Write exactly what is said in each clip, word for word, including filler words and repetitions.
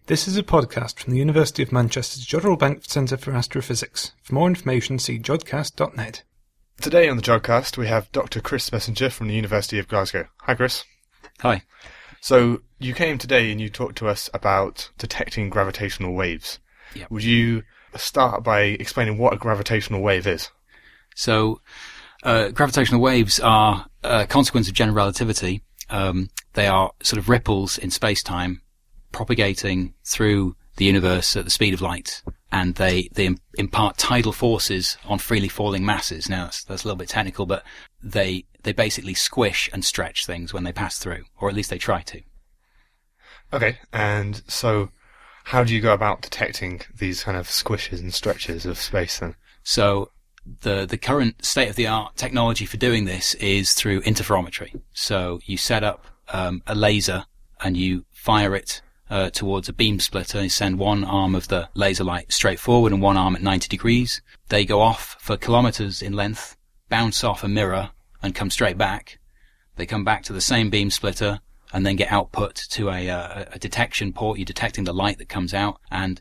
This is a podcast from the University of Manchester's Jodrell Bank Centre for Astrophysics. For more information, see jodcast dot net. Today on the Jodcast, we have Doctor Chris Messenger from the University of Glasgow. Hi, Chris. Hi. So, you came today and you talked to us about detecting gravitational waves. Yep. Would you start by explaining what a gravitational wave is? So, uh, gravitational waves are a consequence of general relativity. Um, they are sort of ripples in space-time propagating through the universe at the speed of light, and they, they impart tidal forces on freely falling masses. Now, that's, that's a little bit technical, but they, they basically squish and stretch things when they pass through, or at least they try to. Okay, and so how do you go about detecting these kind of squishes and stretches of space then? So, the, the current state-of-the-art technology for doing this is through interferometry. So, you set up, um, a laser and you fire it Uh, towards a beam splitter and send one arm of the laser light straight forward and one arm at ninety degrees. They go off for kilometers in length, bounce off a mirror and come straight back. They come back to the same beam splitter and then get output to a, uh, a detection port. You're detecting the light that comes out, and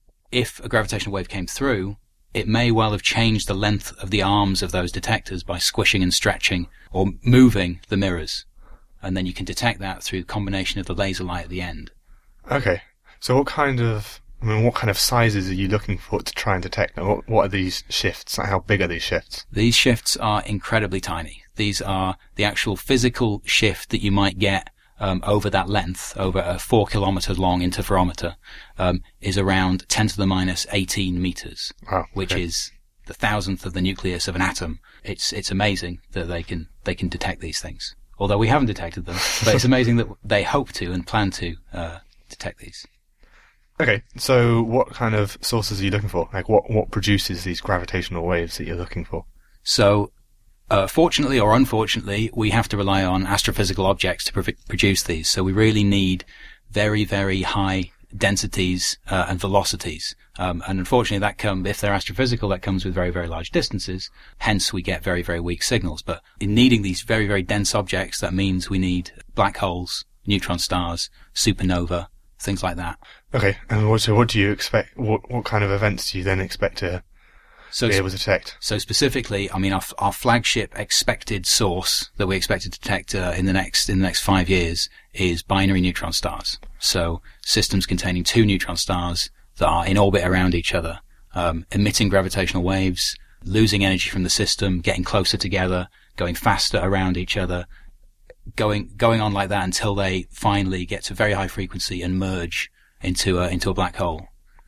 if a gravitational wave came through, it may well have changed the length of the arms of those detectors by squishing and stretching or moving the mirrors. And then you can detect that through the combination of the laser light at the end. Okay, so what kind of, I mean, what kind of sizes are you looking for to try and detect? What, what are these shifts? How big are these shifts? These shifts are incredibly tiny. These are the actual physical shift that you might get um, over that length, over a four kilometer long interferometer, um, is around ten to the minus eighteen meters, wow, which okay. is the thousandth of the nucleus of an atom. It's it's amazing that they can they can detect these things. Although we haven't detected them, but it's amazing that they hope to and plan to uh, detect these. Okay, so what kind of sources are you looking for? Like, what, what produces these gravitational waves that you're looking for? So, uh, fortunately or unfortunately, we have to rely on astrophysical objects to pr- produce these. So we really need very, very high densities uh, and velocities. Um, and unfortunately, that come if they're astrophysical, that comes with very, very large distances. Hence, we get very, very weak signals. But in needing these very, very dense objects, that means we need black holes, neutron stars, supernova, things like that. Okay, and what, so what do you expect? What what kind of events do you then expect to so be able to detect? So specifically, I mean, our, our flagship expected source that we expect to detect uh, in the next in the next five years is binary neutron stars. So systems containing two neutron stars that are in orbit around each other, um, emitting gravitational waves, losing energy from the system, getting closer together, going faster around each other, going going on like that until they finally get to very high frequency and merge into a, into a black hole.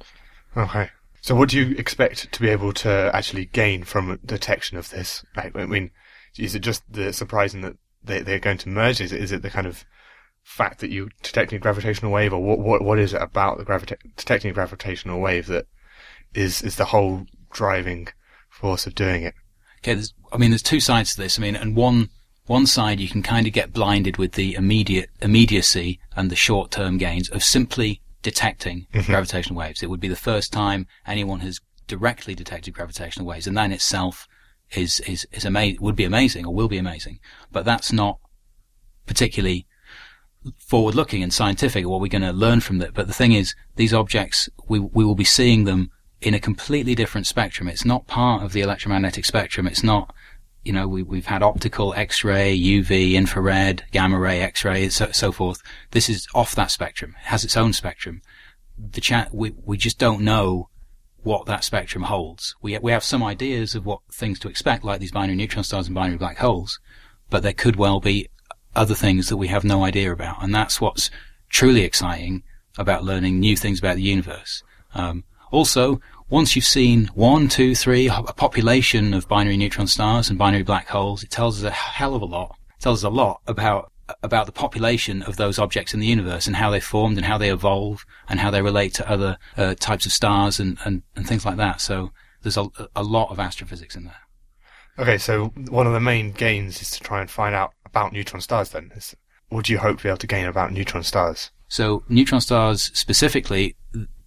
Okay. So what do you expect to be able to actually gain from detection of this? Like, I mean, is it just the surprising that they, they're going to merge? Is it, is it the kind of fact that you're detecting a gravitational wave, or what, what, what is it about the gravita- detecting a gravitational wave that is, is the whole driving force of doing it? Okay, there's, I mean, there's two sides to this. I mean, and one, one side you can kind of get blinded with the immediate, immediacy and the short-term gains of simply detecting mm-hmm. gravitational waves. It would be the first time anyone has directly detected gravitational waves, and that in itself is, is, is ama- would be amazing, or will be amazing. But that's not particularly forward-looking and scientific, or what we're going to learn from that. But the thing is, these objects, we, we will be seeing them in a completely different spectrum. It's not part of the electromagnetic spectrum. It's not, you know, we, we've had optical, X-ray, U V, infrared, gamma ray, X-ray, so, so forth. This is off that spectrum. It has its own spectrum. The chat, we, we just don't know what that spectrum holds. We, we have some ideas of what things to expect, like these binary neutron stars and binary black holes, but there could well be other things that we have no idea about. And that's what's truly exciting about learning new things about the universe. Um, also, once you've seen one, two, three, a population of binary neutron stars and binary black holes, it tells us a hell of a lot. It tells us a lot about about the population of those objects in the universe and how they formed and how they evolve and how they relate to other uh, types of stars and, and, and things like that. So there's a, a lot of astrophysics in there. Okay, so one of the main gains is to try and find out about neutron stars then. Is, what do you hope to be able to gain about neutron stars? So neutron stars specifically,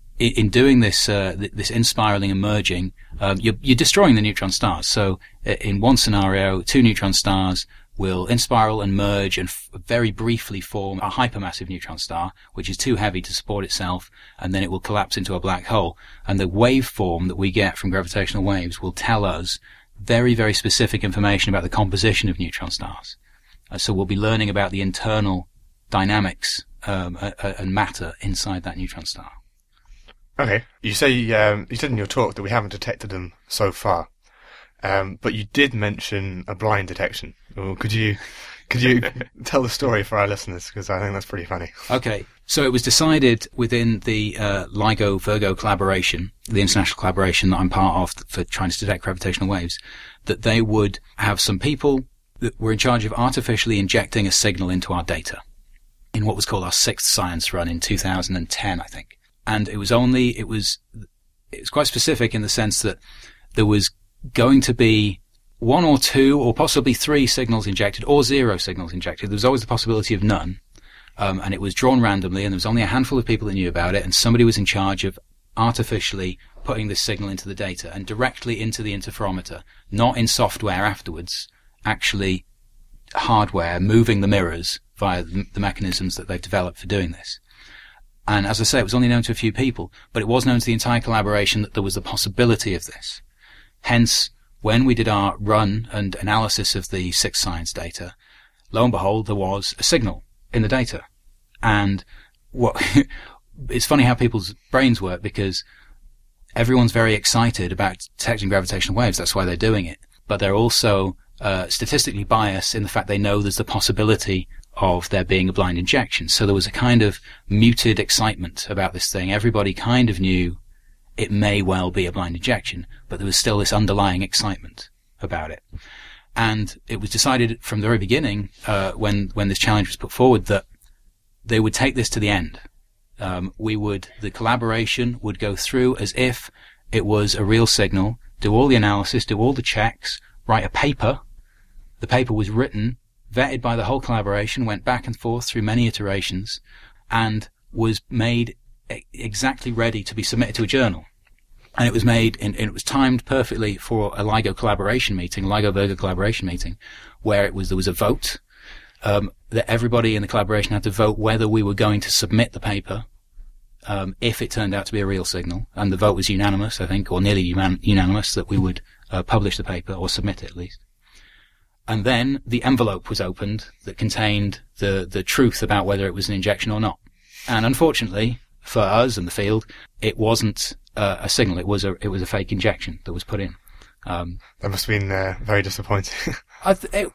in doing this, uh, this inspiraling and merging, um, you're, you're destroying the neutron stars. So in one scenario, two neutron stars will inspiral and merge and f- very briefly form a hypermassive neutron star, which is too heavy to support itself, and then it will collapse into a black hole. And the waveform that we get from gravitational waves will tell us very, very specific information about the composition of neutron stars. Uh, so we'll be learning about the internal dynamics um, uh, uh, and matter inside that neutron star. Okay. You say, um, you said in your talk that we haven't detected them so far. Um, but you did mention a blind detection. Well, could you, could you tell the story for our listeners? Because I think that's pretty funny. Okay. So it was decided within the uh, LIGO-Virgo collaboration, the international collaboration that I'm part of for trying to detect gravitational waves, that they would have some people that were in charge of artificially injecting a signal into our data in what was called our sixth science run in two thousand ten, I think. And it was only, it was, it was quite specific in the sense that there was going to be one or two or possibly three signals injected or zero signals injected. There was always the possibility of none. Um, and it was drawn randomly, and there was only a handful of people that knew about it, and somebody was in charge of artificially putting this signal into the data and directly into the interferometer, not in software afterwards, actually hardware moving the mirrors via the, the mechanisms that they've developed for doing this. And as I say, it was only known to a few people, but it was known to the entire collaboration that there was the possibility of this. Hence, when we did our run and analysis of the sixth science data, lo and behold, there was a signal in the data. And what it's funny how people's brains work, because everyone's very excited about detecting gravitational waves. That's why they're doing it. But they're also uh, statistically biased in the fact they know there's the possibility of there being a blind injection. So there was a kind of muted excitement about this thing. Everybody kind of knew it may well be a blind injection, but there was still this underlying excitement about it. And it was decided from the very beginning, uh, when, when this challenge was put forward, that they would take this to the end. Um, we would, the collaboration would go through as if it was a real signal, do all the analysis, do all the checks, write a paper. The paper was written, vetted by the whole collaboration, went back and forth through many iterations, and was made e- exactly ready to be submitted to a journal. And it was made, and it was timed perfectly for a LIGO collaboration meeting, LIGO-Virgo collaboration meeting, where it was, there was a vote, um, that everybody in the collaboration had to vote whether we were going to submit the paper, um, if it turned out to be a real signal. And the vote was unanimous, I think, or nearly uman- unanimous, that we would uh, publish the paper, or submit it at least. And then the envelope was opened that contained the, the truth about whether it was an injection or not. And unfortunately, for us and the field, it wasn't uh, a signal. It was a it was a fake injection that was put in. Um, that must have been uh, very disappointing. I, th- it,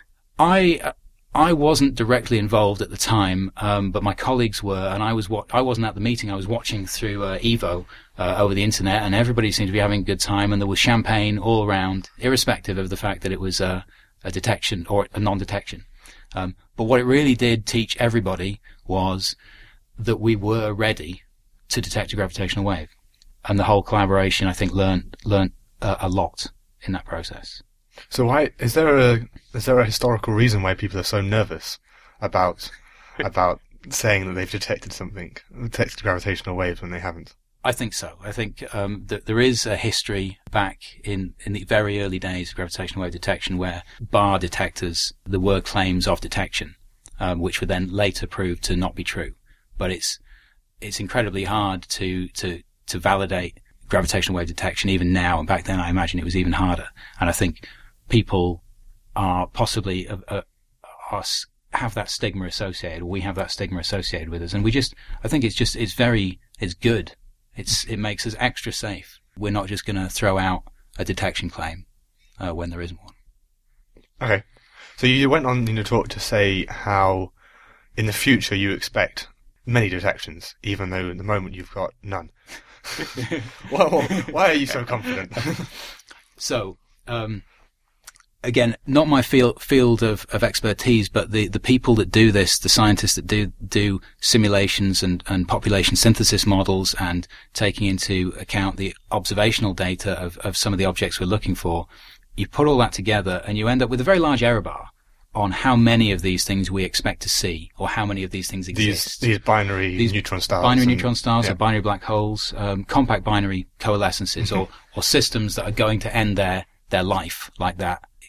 I I wasn't directly involved at the time, um, but my colleagues were, and I was wa- I wasn't at the meeting. I was watching through uh, Evo uh, over the internet, and everybody seemed to be having a good time, and there was champagne all around, irrespective of the fact that it was uh, a detection or a non-detection. Um, but what it really did teach everybody was that we were ready to detect a gravitational wave. And the whole collaboration, I think, learned learned uh, a lot in that process. So why is there a is there a historical reason why people are so nervous about about saying that they've detected something, detected gravitational waves when they haven't? I think so. I think um, that there is a history back in, in the very early days of gravitational wave detection where bar detectors, there were claims of detection, um, which were then later proved to not be true. But it's it's incredibly hard to to to validate gravitational wave detection even now, and back then I imagine it was even harder. And I think people are possibly uh, uh, are, have that stigma associated, or we have that stigma associated with us, and we just I think it's just it's very it's good. It's it makes us extra safe. We're not just going to throw out a detection claim uh, when there isn't one. Okay, so you went on in your talk to say how in the future you expect many detections, even though at the moment you've got none. why, why are you so confident? So, um, again, not my field field of, of expertise, but the, the people that do this, the scientists that do do simulations and, and population synthesis models, and taking into account the observational data of, of some of the objects we're looking for, you put all that together and you end up with a very large error bar on how many of these things we expect to see, or how many of these things exist. These, these binary these neutron stars. Binary and, neutron stars, yeah. or binary black holes, um, compact binary coalescences, or, or systems that are going to end their, their life like that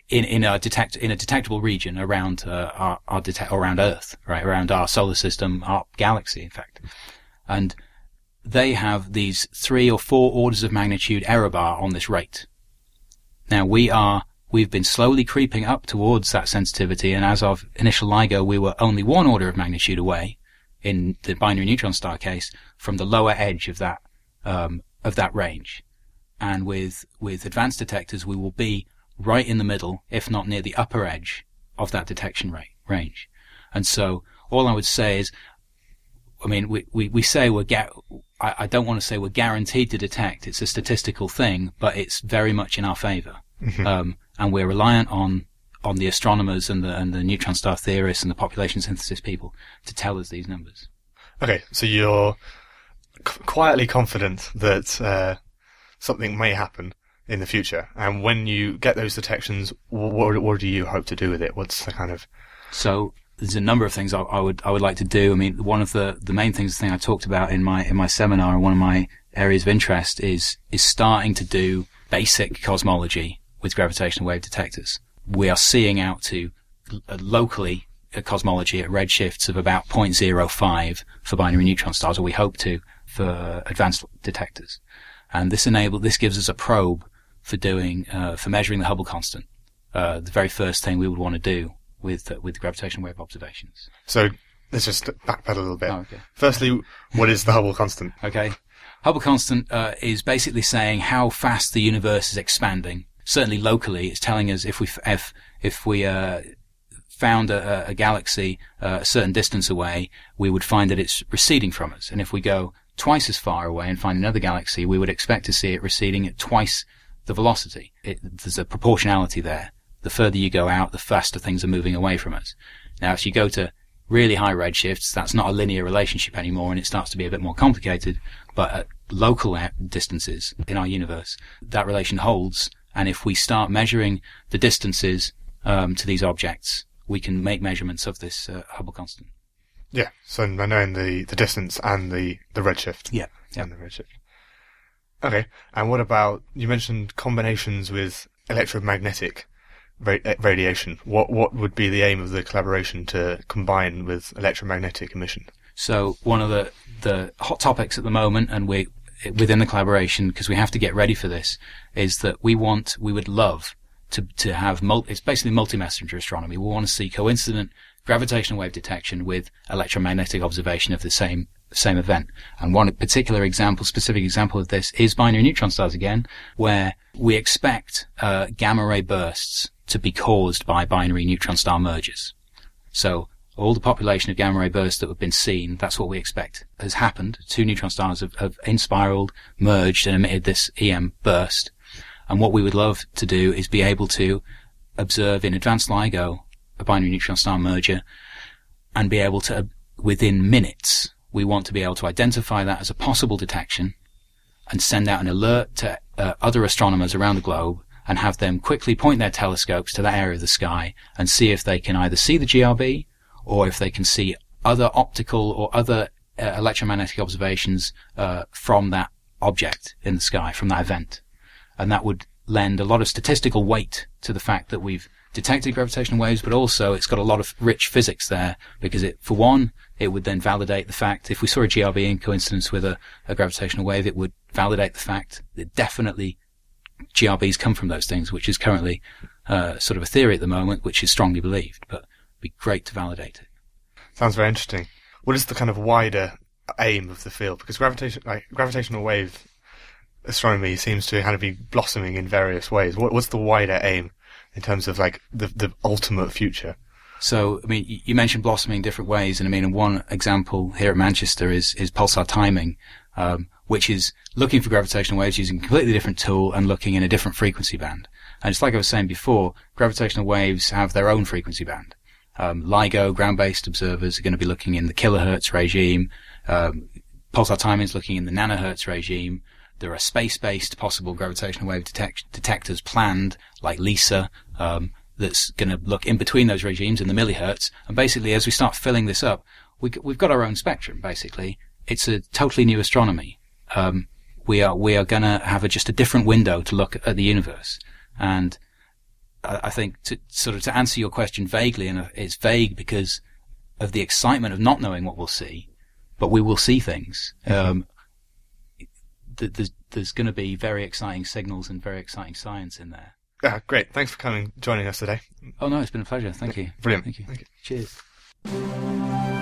in in a detect in a detectable region around uh, our, our detect around Earth, right, around our solar system, our galaxy, in fact, and they have these three or four orders of magnitude error bar on this rate. Now we are we've been slowly creeping up towards that sensitivity, and as of initial LIGO, we were only one order of magnitude away in the binary neutron star case from the lower edge of that um, of that range. And with with advanced detectors, we will be right in the middle, if not near the upper edge of that detection rate range. And so, all I would say is, I mean, we we, we say we're ga- I, I don't want to say we're guaranteed to detect. It's a statistical thing, but it's very much in our favour, mm-hmm. um, and we're reliant on on the astronomers and the and the neutron star theorists and the population synthesis people to tell us these numbers. Okay, so you're c- quietly confident that uh, something may happen in the future, and when you get those detections, what, what do you hope to do with it? What's the kind of... So there's a number of things I, I would I would like to do. I mean, one of the, the main things, the thing I talked about in my in my seminar, and one of my areas of interest is is starting to do basic cosmology with gravitational wave detectors. We are seeing out to uh, locally a cosmology at redshifts of about zero point zero five for binary neutron stars, or we hope to for advanced detectors. And this enable this gives us a probe for doing uh, for measuring the Hubble constant. Uh, the very first thing we would want to do with uh, with gravitational wave observations. So let's just backpedal a little bit. Oh, okay. Firstly, what is the Hubble constant? Okay, Hubble constant uh, is basically saying how fast the universe is expanding. Certainly locally, it's telling us if we if if we uh, found a, a galaxy uh, a certain distance away, we would find that it's receding from us. And if we go twice as far away and find another galaxy, we would expect to see it receding at twice the velocity. It, there's a proportionality there. The further you go out, the faster things are moving away from us. Now, if you go to really high redshifts, that's not a linear relationship anymore, and it starts to be a bit more complicated. But at local distances in our universe, that relation holds. And if we start measuring the distances um, to these objects, we can make measurements of this uh, Hubble constant. Yeah, so by knowing the, the distance and the, the redshift. Yeah. And the redshift. Okay, and what about, you mentioned combinations with electromagnetic ra- radiation. What what would be the aim of the collaboration to combine with electromagnetic emission? So one of the, the hot topics at the moment, and we within the collaboration, because we have to get ready for this, is that we want, we would love to to have, mul- it's basically multi-messenger astronomy. We want to see coincident gravitational wave detection with electromagnetic observation of the same same event. And one particular example, specific example of this is binary neutron stars again, where we expect uh, gamma ray bursts to be caused by binary neutron star mergers. So all the population of gamma ray bursts that have been seen, that's what we expect has happened. Two neutron stars have, have inspiraled, merged, and emitted this E M burst. And what we would love to do is be able to observe in advanced LIGO a binary neutron star merger, and be able to, within minutes, we want to be able to identify that as a possible detection and send out an alert to uh, other astronomers around the globe and have them quickly point their telescopes to that area of the sky and see if they can either see the G R B or if they can see other optical or other uh, electromagnetic observations uh, from that object in the sky, from that event. And that would lend a lot of statistical weight to the fact that we've detected gravitational waves, but also it's got a lot of rich physics there, because it, for one, it would then validate the fact, if we saw a G R B in coincidence with a, a gravitational wave, it would validate the fact that definitely G R Bs come from those things, which is currently uh, sort of a theory at the moment, which is strongly believed, but it'd be great to validate it. Sounds very interesting. What is the kind of wider aim of the field? Because gravitation, like, gravitational wave astronomy seems to kind of be blossoming in various ways. What, what's the wider aim in terms of like the the ultimate future? So, I mean, you mentioned blossoming in different ways, and I mean, one example here at Manchester is is pulsar timing, um, which is looking for gravitational waves using a completely different tool and looking in a different frequency band. And it's like I was saying before, gravitational waves have their own frequency band. Um, LIGO, ground-based observers, are going to be looking in the kilohertz regime. Um, pulsar timing is looking in the nanohertz regime. There are space-based possible gravitational wave detect- detectors planned, like LISA, um, that's going to look in between those regimes in the millihertz. And basically, as we start filling this up, we, we've got our own spectrum, basically. It's a totally new astronomy. Um, we are, we are going to have a, just a different window to look at the universe. And I, I think to sort of to answer your question vaguely, and it's vague because of the excitement of not knowing what we'll see, but we will see things. Mm-hmm. Um, th- there's there's going to be very exciting signals and very exciting science in there. Ah, great. Thanks for coming, joining us today. Oh no, it's been a pleasure. Thank you. Brilliant. Thank you. Thank you. Cheers.